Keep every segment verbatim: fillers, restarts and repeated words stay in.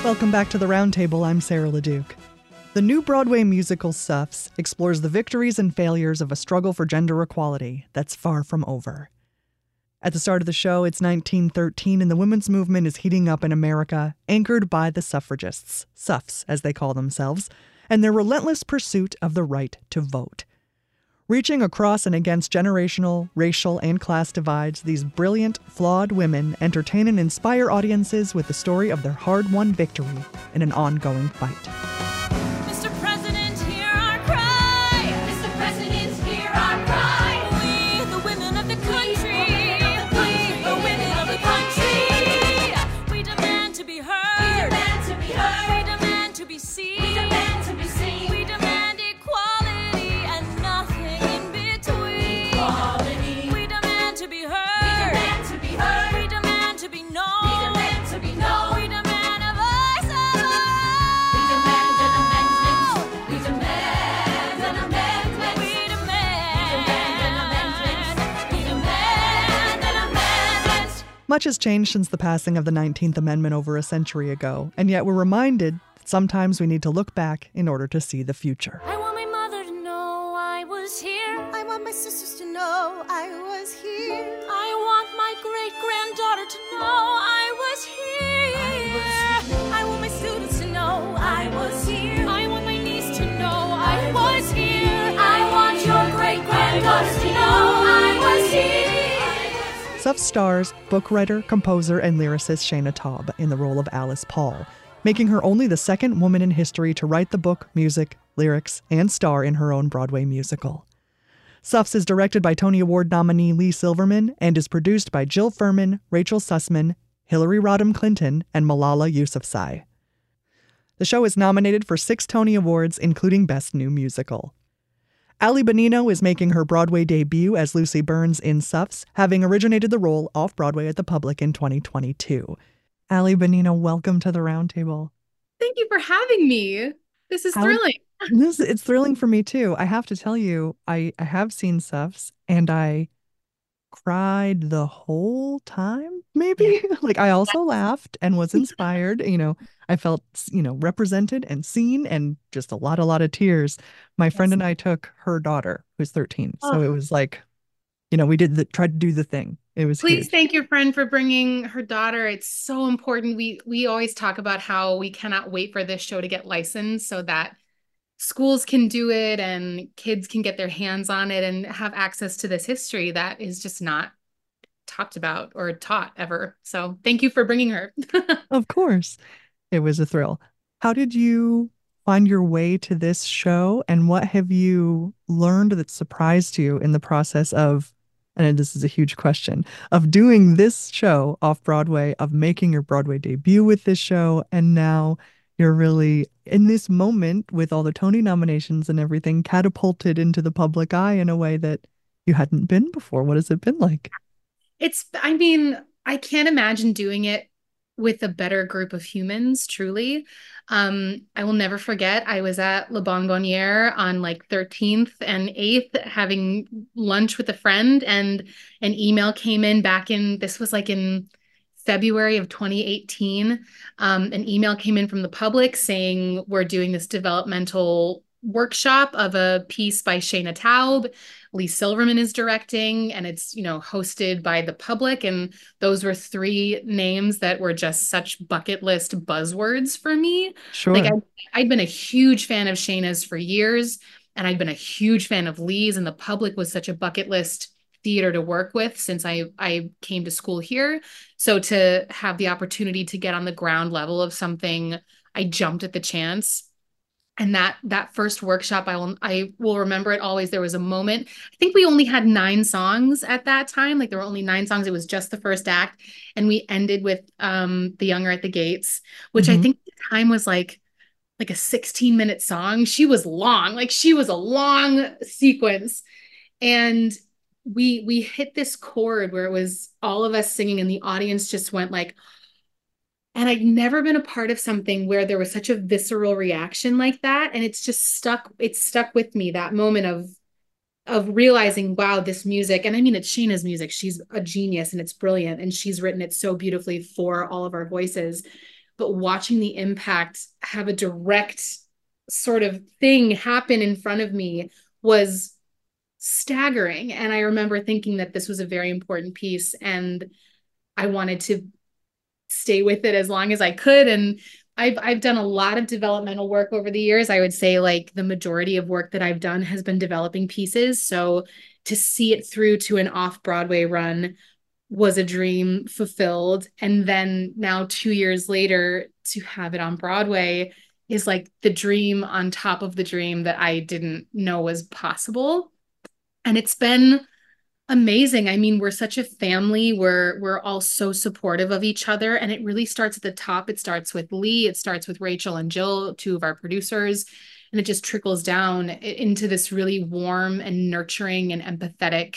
Welcome back to the Roundtable. I'm Sarah LeDuc. The new Broadway musical Suffs explores the victories and failures of a struggle for gender equality that's far from over. At the start of the show, it's nineteen thirteen, and the women's movement is heating up in America, anchored by the suffragists, Suffs as they call themselves, and their relentless pursuit of the right to vote. Reaching across and against generational, racial, and class divides, these brilliant, flawed women entertain and inspire audiences with the story of their hard-won victory in an ongoing fight. Mister President, hear our cry! Mister President, hear our cry! We, the women of the country! We, the women of the country! We demand to be heard! We demand to be heard! We demand to be seen! We demand to be seen! We demand equality and nothing in between! Equality! We demand to be heard! We demand to be heard! We demand to be known! We demand to be known! We demand a voice of us! We demand an amendment! We demand an amendment! We demand an amendment! We demand an amendment! Much has changed since the passing of the nineteenth Amendment over a century ago, and yet we're reminded that sometimes we need to look back in order to see the future. I want my mother to know I was here. I want my sisters to know I was here. I want my great-granddaughter to know I was here. I want my students to know I was here. I want my niece to know I was here. I want your great-granddaughter to know I was here. Suff stars book writer, composer, and lyricist Shaina Taub in the role of Alice Paul, making her only the second woman in history to write the book, music, lyrics, and star in her own Broadway musical. Suffs is directed by Tony Award nominee Lee Silverman and is produced by Jill Furman, Rachel Sussman, Hillary Rodham Clinton, and Malala Yousafzai. The show is nominated for six Tony Awards, including Best New Musical. Ali Bonino is making her Broadway debut as Lucy Burns in Suffs, having originated the role off-Broadway at the Public in twenty twenty-two. Ali Bonino, welcome to the Roundtable. Thank you for having me. This is How- thrilling. This, it's thrilling for me too. I have to tell you, I, I have seen Suffs and I cried the whole time, maybe. Like I also laughed and was inspired. You know, I felt, you know, represented and seen and just a lot, a lot of tears. My friend and I took her daughter, who's thirteen. So Oh. it was like, you know, we did the, tried to do the thing. It was Please huge. thank your friend for bringing her daughter. It's so important. We we always talk about how we cannot wait for this show to get licensed so that schools can do it and kids can get their hands on it and have access to this history that is just not talked about or taught ever. So thank you for bringing her. Of course. It was a thrill. How did you find your way to this show, and what have you learned that surprised you in the process of, and this is a huge question, of doing this show off Broadway, of making your Broadway debut with this show, and now you're really in this moment with all the Tony nominations and everything catapulted into the public eye in a way that you hadn't been before. What has it been like? It's, I mean, I can't imagine doing it with a better group of humans, truly. Um, I will never forget, I was at Le Bonbonniere on like thirteenth and eighth having lunch with a friend, and an email came in back in, this was like in February of twenty eighteen. Um, an email came in from the public saying, we're doing this developmental workshop of a piece by Shaina Taub. Lee Silverman is directing, and it's, you know, hosted by the public. And those were three names that were just such bucket list buzzwords for me. Sure. Like I, I'd been a huge fan of Shayna's for years, and I'd been a huge fan of Lee's, and the public was such a bucket list theater to work with since I, I came to school here. So to have the opportunity to get on the ground level of something, I jumped at the chance. And that that first workshop, I will I will remember it always. There was a moment, I think we only had nine songs at that time. Like there were only nine songs. It was just the first act. And we ended with um, The Younger at the Gates, which Mhm. I think at the time was like, like a sixteen minute song. She was long, like she was a long sequence. And we we hit this chord where it was all of us singing and the audience just went like, and I'd never been a part of something where there was such a visceral reaction like that. And it's just stuck, it's stuck with me, that moment of, of realizing, wow, this music, and I mean, it's Shayna's music. She's a genius and it's brilliant. And she's written it so beautifully for all of our voices. but watching the impact have a direct sort of thing happen in front of me was staggering. And I remember thinking that this was a very important piece, and I wanted to stay with it as long as I could. And I've I've done a lot of developmental work over the years. I would say like the majority of work that I've done has been developing pieces. So to see it through to an off-Broadway run was a dream fulfilled. And then now two years later to have it on Broadway is like the dream on top of the dream that I didn't know was possible. And it's been amazing. I mean, we're such a family. We're we're all so supportive of each other, and it really starts at the top. It starts with Lee, it starts with Rachel and Jill, two of our producers, and it just trickles down into this really warm and nurturing and empathetic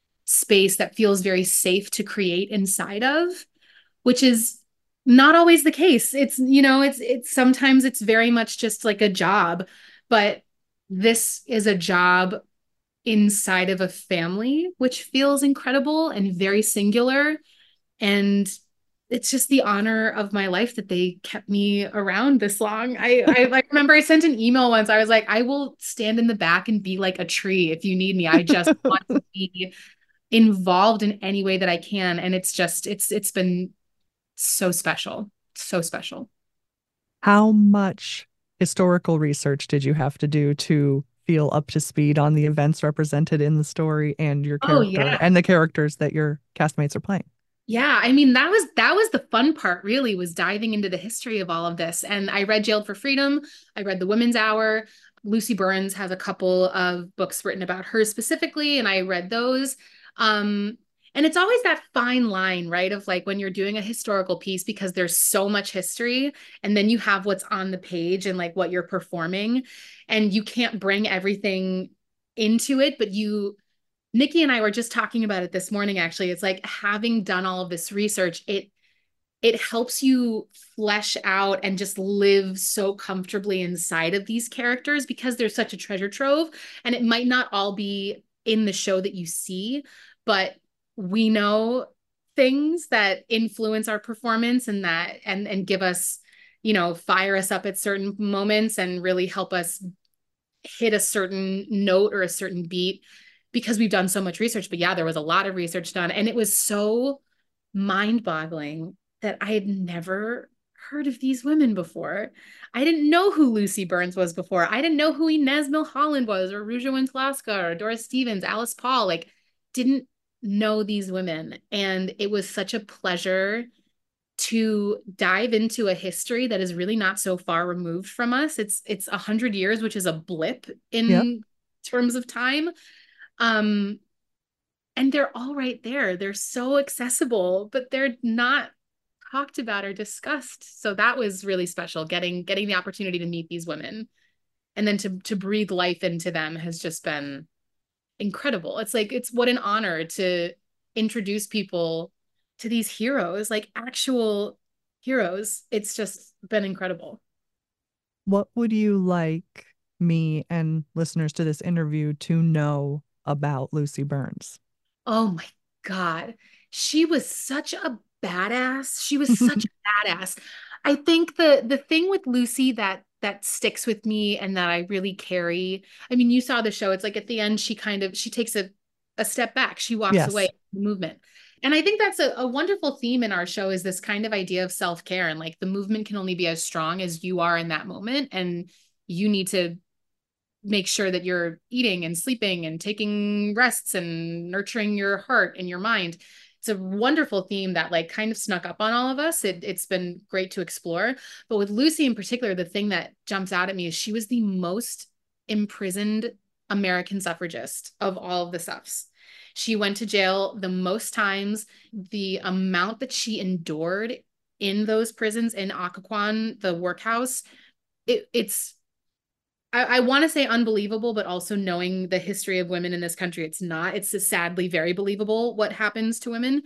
space that feels very safe to create inside of, which is not always the case. It's, you know, it's it's sometimes it's very much just like a job, but this is a job inside of a family, which feels incredible and very singular. And it's just the honor of my life that they kept me around this long. I, I like remember I sent an email once. I was like, I will stand in the back and be like a tree if you need me. I just want to be involved in any way that I can. And it's just, it's it's been so special. So special. How much historical research did you have to do to feel up to speed on the events represented in the story and your Oh character yeah. and the characters that your castmates are playing? Yeah, I mean that was that was the fun part really, was diving into the history of all of this. And I read Jailed for Freedom, I read The Women's Hour. Lucy Burns has a couple of books written about her specifically, and I read those. Um, and it's always that fine line, right? Of like when you're doing a historical piece, because there's so much history, and then you have what's on the page and like what you're performing, and you can't bring everything into it, but you Nikki and I were just talking about it this morning, actually. It's like having done all of this research, it it helps you flesh out and just live so comfortably inside of these characters because they're such a treasure trove. And it might not all be in the show that you see, but we know things that influence our performance and that and and give us, you know, fire us up at certain moments and really help us hit a certain note or a certain beat because we've done so much research. But yeah, there was a lot of research done, and it was so mind-boggling that I had never heard of these women before. I didn't know who Lucy Burns was before. I didn't know who Inez Milholland was, or Ruja Wentlaska, or Doris Stevens, Alice Paul. Like, didn't know these women. And it was such a pleasure to dive into a history that is really not so far removed from us. It's it's a hundred years, which is a blip in Yep. terms of time. Um, and they're all right there. They're so accessible, but they're not talked about or discussed. So that was really special, getting getting the opportunity to meet these women and then to to breathe life into them has just been incredible. It's like, it's what an honor to introduce people to these heroes, like actual heroes. It's just been incredible. What would you like me and listeners to this interview to know about Lucy Burns? Oh my God. She was such a badass. She was such a badass. I think the the thing with Lucy that that sticks with me and that I really carry. I mean, you saw the show. It's like at the end, she kind of she takes a, a step back. She walks Yes. away from the movement. And I think that's a, a wonderful theme in our show, is this kind of idea of self-care. And like the movement can only be as strong as you are in that moment. And you need to make sure that you're eating and sleeping and taking rests and nurturing your heart and your mind. It's a wonderful theme that like kind of snuck up on all of us. It, it's been great to explore. But with Lucy in particular, the thing that jumps out at me is she was the most imprisoned American suffragist of all of the Suffs. She went to jail the most times. The amount that she endured in those prisons in Occoquan, the workhouse, it, it's I, I want to say unbelievable, but also knowing the history of women in this country, it's not. It's sadly very believable what happens to women.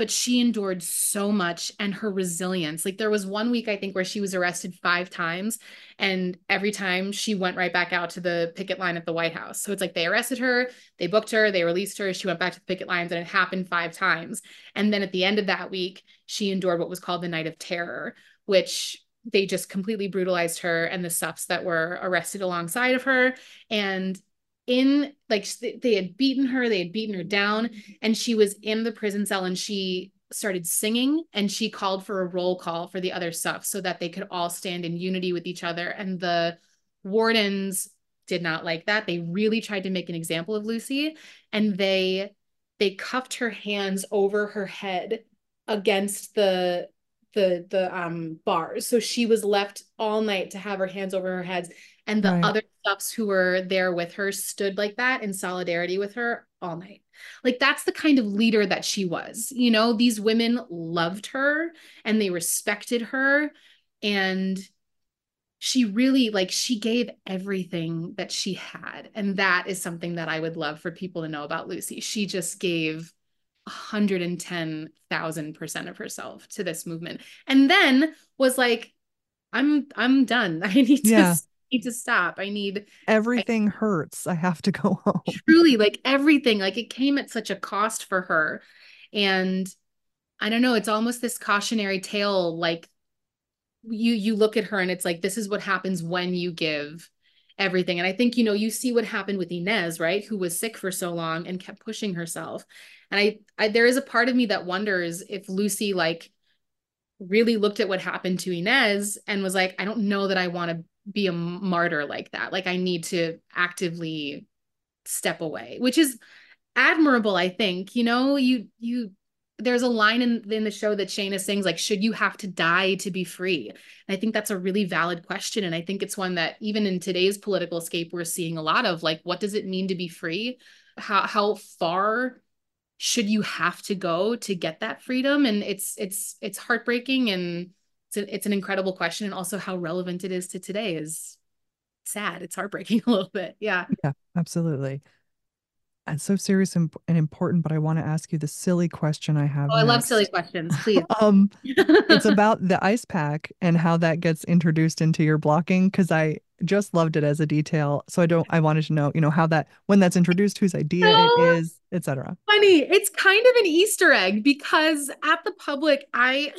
but she endured so much, and her resilience. Like, there was one week, I think, where she was arrested five times, and every time she went right back out to the picket line at the White House. So it's like they arrested her, they booked her, they released her, she went back to the picket lines, and it happened five times. And then at the end of that week, she endured what was called the Night of Terror, which they just completely brutalized her and the Suffs that were arrested alongside of her. And in like they had beaten her, they had beaten her down, and she was in the prison cell, and she started singing, and she called for a roll call for the other Suffs so that they could all stand in unity with each other. And the wardens did not like that. They really tried to make an example of Lucy, and they they cuffed her hands over her head against the the the um bars. So she was left all night to have her hands over her heads, and the Right. other Suffs who were there with her stood like that in solidarity with her all night. Like, that's the kind of leader that she was. You know, these women loved her and they respected her, and she really, like, she gave everything that she had. And that is something that I would love for people to know about Lucy. She just gave one hundred ten thousand percent of herself to this movement, and then was like, I'm I'm done. I need to Yeah. need to stop. I need Everything hurts. I have to go home. truly, like, everything. Like, it came at such a cost for her. And I don't know, it's almost this cautionary tale. Like, you you look at her and it's like, this is what happens when you give everything. And I think, you know, you see what happened with Inez, right? Who was sick for so long and kept pushing herself. And I, I there is a part of me that wonders if Lucy, like, really looked at what happened to Inez and was like, I don't know that I want to be a martyr like that. Like, I need to actively step away, which is admirable. I think, you know, you, you, there's a line in, in the show that Shayna sings, like, should you have to die to be free? And I think that's a really valid question. And I think it's one that even in today's political escape, we're seeing a lot of, like, what does it mean to be free? How, how far should you have to go to get that freedom? And it's, it's, it's heartbreaking. And it's, a, it's an incredible question. And also how relevant it is to today is sad. It's heartbreaking a little bit. Yeah. Yeah, absolutely. It's so serious and, and important, but I want to ask you the silly question I have Oh, I love next. silly questions. Please. Um, it's about the ice pack and how that gets introduced into your blocking, because I just loved it as a detail. So I don't, I wanted to know, you know, how that, when that's introduced, whose idea No. it is, et cetera. Funny. It's kind of an Easter egg, because at the public, I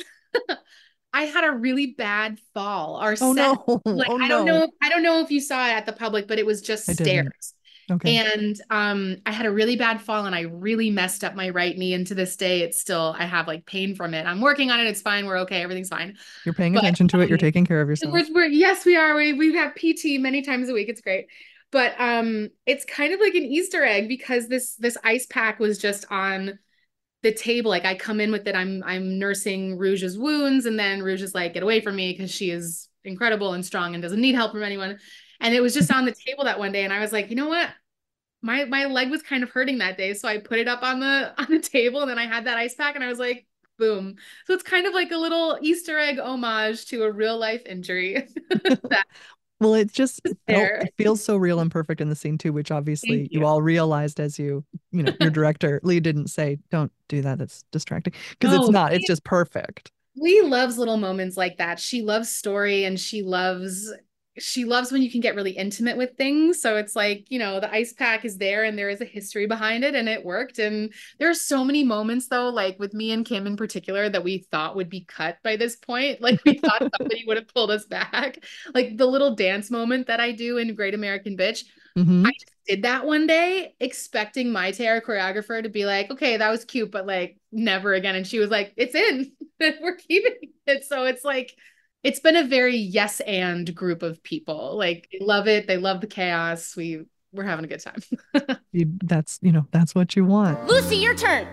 I had a really bad fall. Our Oh set, no. like, Oh I don't no. know, I don't know if you saw it at the public, but it was just I didn't. stairs. Okay. And um, I had a really bad fall, and I really messed up my right knee. And to this day, it's still, I have like pain from it. I'm working on it. It's fine. We're okay. Everything's fine. You're paying But, attention to it. You're um, taking care of yourself. We're, we're, yes, we are. We, we have P T many times a week. It's great. But um, it's kind of like an Easter egg, because this this ice pack was just on the table. Like, I come in with it. I'm I'm nursing Rouge's wounds, and then Rouge is like, get away from me, because she is incredible and strong and doesn't need help from anyone. And it was just on the table that one day, and I was like, you know what? My my leg was kind of hurting that day, so I put it up on the on the table, and then I had that ice pack, and I was like, boom. So it's kind of like a little Easter egg homage to a real life injury. That Well, it just is it, felt, there. it feels so real and perfect in the scene too, which obviously Thank you. you. all realized as you, you know, your director, Lee didn't say, don't do that. That's distracting. Because it's No, not, it's Lee- just perfect. Lee loves little moments like that. She loves story, and she loves she loves when you can get really intimate with things. So it's like, you know, the ice pack is there, and there is a history behind it, and it worked. And there are so many moments, though, like with me and Kim in particular, that we thought would be cut by this point. Like, we thought somebody would have pulled us back. Like the little dance moment that I do in Great American Bitch. Mhm. I just did that one day, expecting my Tara choreographer to be like, okay, that was cute, but like never again. And she was like, it's in. We're keeping it. So it's like, it's been a very yes and group of people. Like, they love it. They love the chaos. We we're having a good time. You, that's, you know, that's what you want. Lucy, your turn.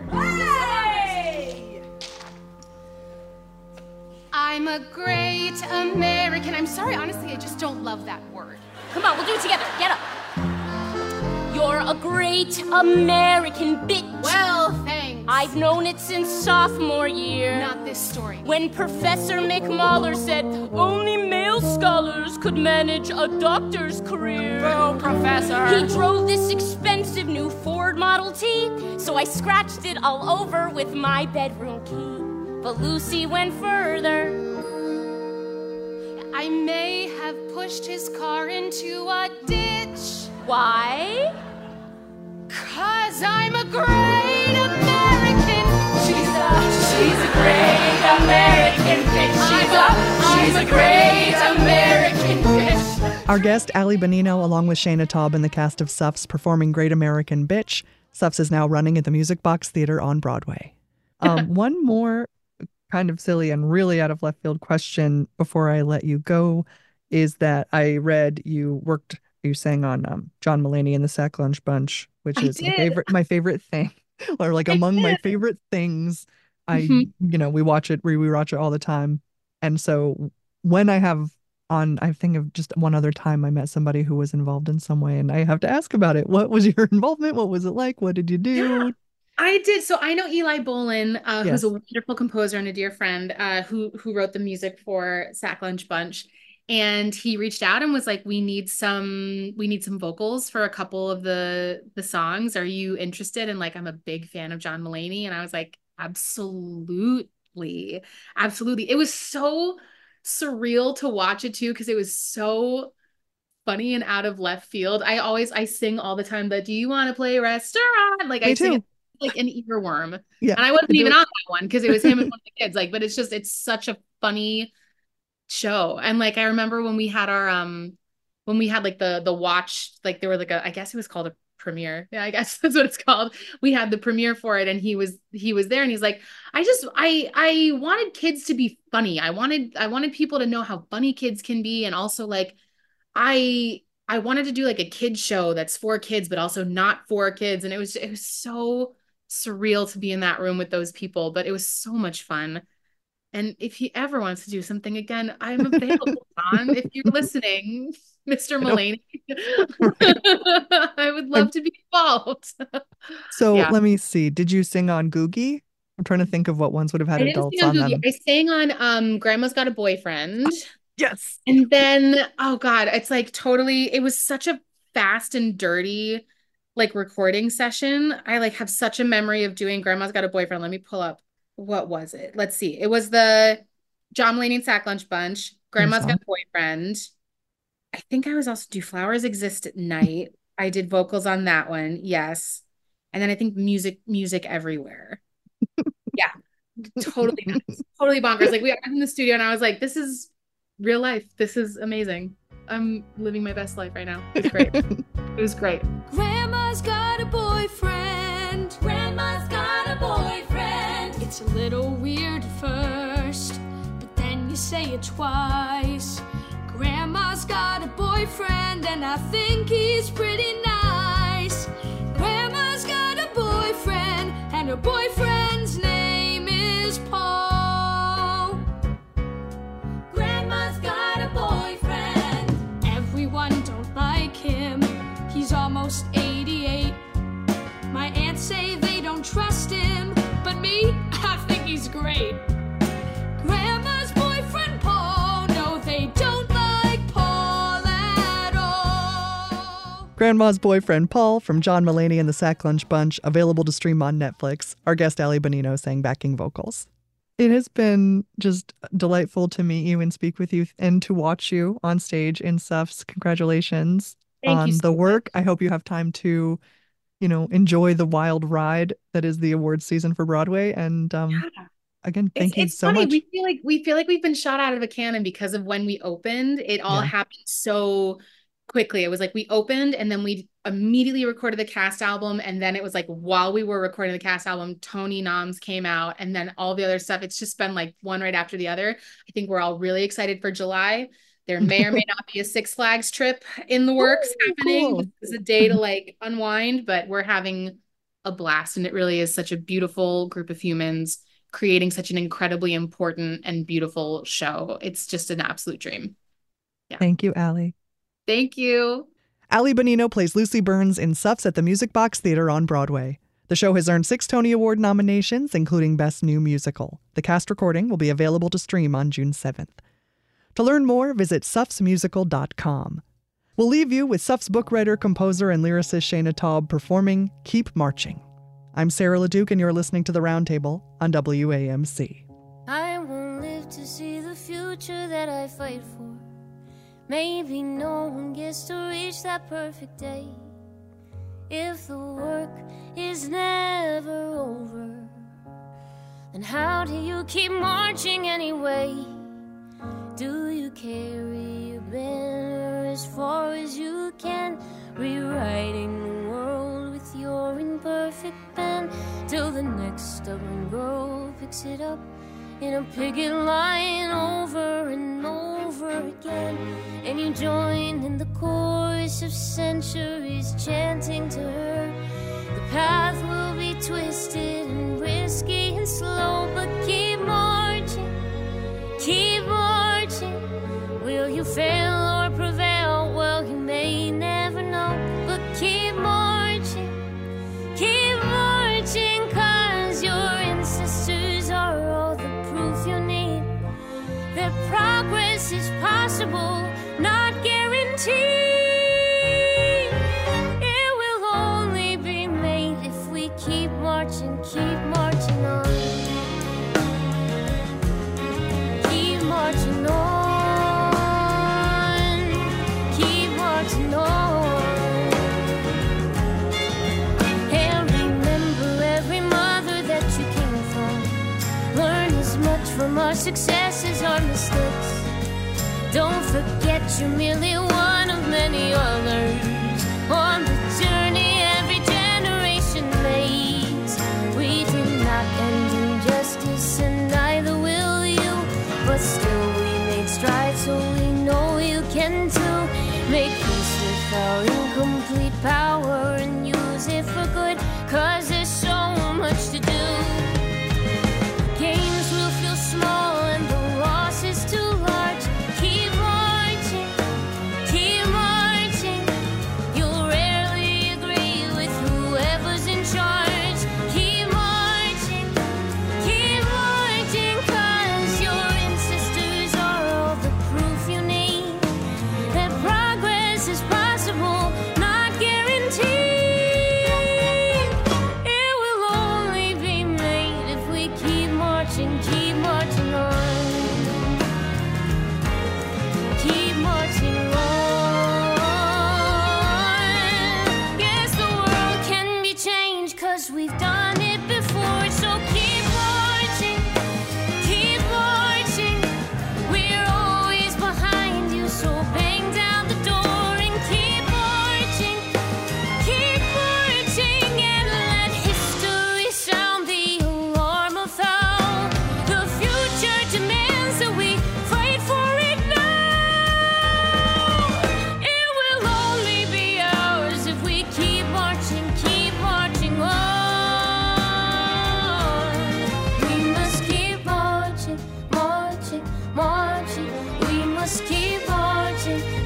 I'm a great American. I'm sorry, honestly, I just don't love that word. Come on, we'll do it together. Get up. You're a great American bitch. Well, thanks. I've known it since sophomore year. Not this story. When Professor McMahler said only male scholars could manage a doctor's career. Oh, Professor. He drove this expensive expensive new Ford Model T, so I scratched it all over with my bedroom key. But Lucy went further. I may have pushed his car into a ditch. Why? Cause I'm a great American. She's a, she's a great American bitch. She's a, she's a great American bitch. Our guest, Allie Bonino, along with Shayna Taub and the cast of Suffs, performing Great American Bitch. Suffs is now running at the Music Box Theater on Broadway. Um, one more kind of silly and really out of left field question before I let you go is that I read you worked, you sang on um, John Mulaney and the Sack Lunch Bunch, which I is my did. favorite, my favorite thing, or like I among my did. favorite things. I, Mhm. you know, we watch it, we rewatch it all the time. And so when I have on, I think of just one other time I met somebody who was involved in some way and I have to ask about it. What was your involvement? What was it like? What did you do? Yeah. I did. So I know Eli Bolin, uh, Yes. who's a wonderful composer and a dear friend, uh, who who wrote the music for Sack Lunch Bunch. And he reached out and was like, "We need some, we need some vocals for a couple of the the songs. Are you interested?" And like, I'm a big fan of John Mulaney, and I was like, "Absolutely, absolutely." It was so surreal to watch it too, because it was so funny and out of left field. I always I sing all the time the "Do you want to play restaurant?" Like Me I sing too. it like an earworm. Yeah. And I wasn't I do even it. on that one because it was him and one of the kids. Like, but it's just it's such a funny show. And like I remember when we had our um when we had like the the watch, like there were like a I guess it was called a premiere. Yeah, I guess that's what it's called. We had the premiere for it and he was he was there and he's like, I just I I wanted kids to be funny. I wanted I wanted people to know how funny kids can be, and also like I I wanted to do like a kids show that's for kids but also not for kids, and it was it was so surreal to be in that room with those people, but it was so much fun. And if he ever wants to do something again, I'm available, Don. If you're listening, Mister I know. Mulaney, Right. I would love to be involved. So Yeah. let me see. Did you sing on Googie? I'm trying to think of what ones would have had I didn't adults sing on on Googie. them. I sang on um Grandma's Got a Boyfriend. Yes. And then, oh God, it's like totally, it was such a fast and dirty like recording session. I like have such a memory of doing Grandma's Got a Boyfriend. Let me pull up. What was it? Let's see. It was the John Mulaney and Sack Lunch Bunch, Theme Grandma's Got song. a Boyfriend. I think I was also Do Flowers Exist at Night. I did vocals on that one. Yes. And then I think music, music everywhere. Yeah. Totally nuts. Totally bonkers. Like we were in the studio and I was like, this is real life. This is amazing. I'm living my best life right now. It's great. It was great. Grandma's got a boyfriend. Grandma's got a boyfriend. It's a little weird at first, but then you say it twice. Grandma's got a boyfriend, and I think he's pretty nice. Grandma's got a boyfriend, and her boyfriend's name is Paul. Grandma's got a boyfriend. Everyone don't like him. He's almost eighty-eight. My aunts say they don't trust him, but me, I think he's great. Grandma's boyfriend Paul, no, they don't like Paul at all. Grandma's Boyfriend Paul from John Mulaney and the Sack Lunch Bunch, available to stream on Netflix. Our guest Allie Bonino sang backing vocals. It has been just delightful to meet you and speak with you and to watch you on stage in Suffs. Congratulations Thank on you the so work. I hope you have time to, you know, enjoy the wild ride that is the awards season for Broadway. And um, Yeah. again, It's thank you it's so funny. much. We feel like we feel like we've been shot out of a cannon because of when we opened. It all Yeah. happened so quickly. It was like we opened and then we immediately recorded the cast album. And then it was like while we were recording the cast album, Tony Noms came out and then all the other stuff. It's just been like one right after the other. I think we're all really excited for July. There may or may not be a Six Flags trip in the works Oh, happening. cool. This is a day to like unwind, but we're having a blast. And it really is such a beautiful group of humans creating such an incredibly important and beautiful show. It's just an absolute dream. Thank you, Allie. Thank you. Allie Bonino plays Lucy Burns in Suffs at the Music Box Theater on Broadway. The show has earned six Tony Award nominations, including Best New Musical. The cast recording will be available to stream on June seventh. To learn more, visit suffs musical dot com. We'll leave you with Suff's book writer, composer, and lyricist Shana Taub performing Keep Marching. I'm Sarah LeDuc, and you're listening to The Roundtable on W A M C. I won't live to see the future that I fight for. Maybe no one gets to reach that perfect day. If the work is never over, then how do you keep marching anyway? Do you carry your banner as far as you can, rewriting the world with your imperfect pen, till the next stubborn girl picks it up in a picket line over and over again, and you join in the chorus of centuries chanting to her. The path will be twisted and risky and slow, but keep marching, keep marching. Will you fail or prevail? Well, you may never know, but keep marching, keep marching, 'cause your ancestors are all the proof you need that progress is possible, not guaranteed. It will only be made if we keep marching, keep marching on. Keep marching on. Keep marching on. And remember every mother that you came from. Learn as much from our successes, our mistakes. Don't forget you're merely one of many others on the journey every generation makes. We did not end injustice, and neither will you, but still we made strides, so we know you can too. Make peace with our incomplete power and use it for good, 'cause there's so much to do. Gains will feel small and the loss is too large. Keep marching, keep marching. You'll rarely agree with whoever's in charge. Keep marching, keep marching, 'cause your ancestors are all the proof you need that progress is possible, not guaranteed. It will only be made if we keep marching, keep marching on. Keep marching on. Yes, the world can be changed, 'cause we've done it before. So keep marching, keep marching. We're always behind you, so bang down the door and keep marching, keep marching, and let history sound the alarm of how the future demands that we fight for it now. It will only be ours if we keep marching, keep marching on. We must keep marching, marching, marching. We must keep marching,